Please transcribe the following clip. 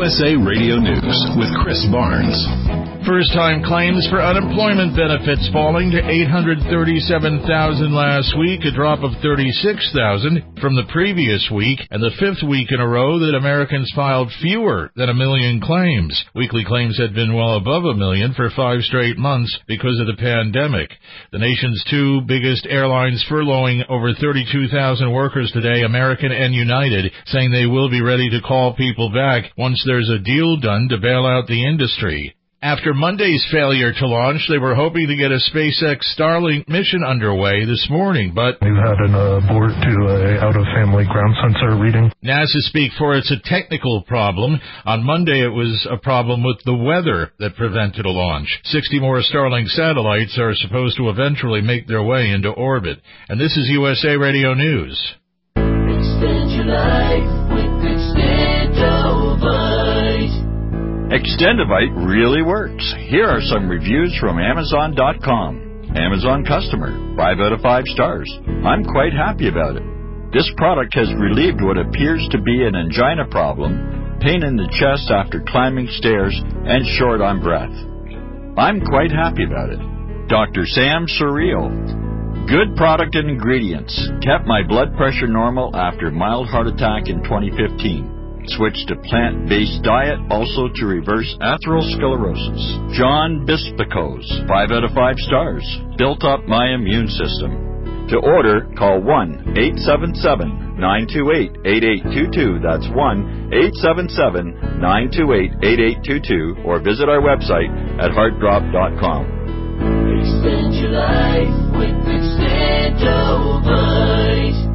USA Radio News with Chris Barnes. First-time claims for unemployment benefits falling to 837,000 last week, a drop of 36,000 from the previous week, and the fifth week in a row that Americans filed fewer than 1 million claims. Weekly claims had been well above 1 million for 5 straight months because of the pandemic. The nation's two biggest airlines furloughing over 32,000 workers today, American and United, saying they will be ready to call people back once there's a deal done to bail out the industry. After Monday's failure to launch, they were hoping to get a SpaceX Starlink mission underway this morning, but we've had an abort to a out-of-family ground sensor reading. NASA speak for it's a technical problem. On Monday, it was a problem with the weather that prevented a launch. 60 more Starlink satellites are supposed to eventually make their way into orbit. And this is USA Radio News. Extend your life with Extendovite. Extendovite really works. Here are some reviews from Amazon.com. Amazon customer, 5 out of 5 stars. I'm quite happy about it. This product has relieved what appears to be an angina problem, pain in the chest after climbing stairs, and short on breath. I'm quite happy about it. Dr. Sam Surreal. Good product and ingredients. Kept my blood pressure normal after mild heart attack in 2015. Switched to plant-based diet, also to reverse atherosclerosis. John Bispicos, 5 out of 5 stars. Built up my immune system. To order, call 1-877-928-8822. That's 1-877-928-8822. Or visit our website at heartdrop.com. Extend your life with Extendovite.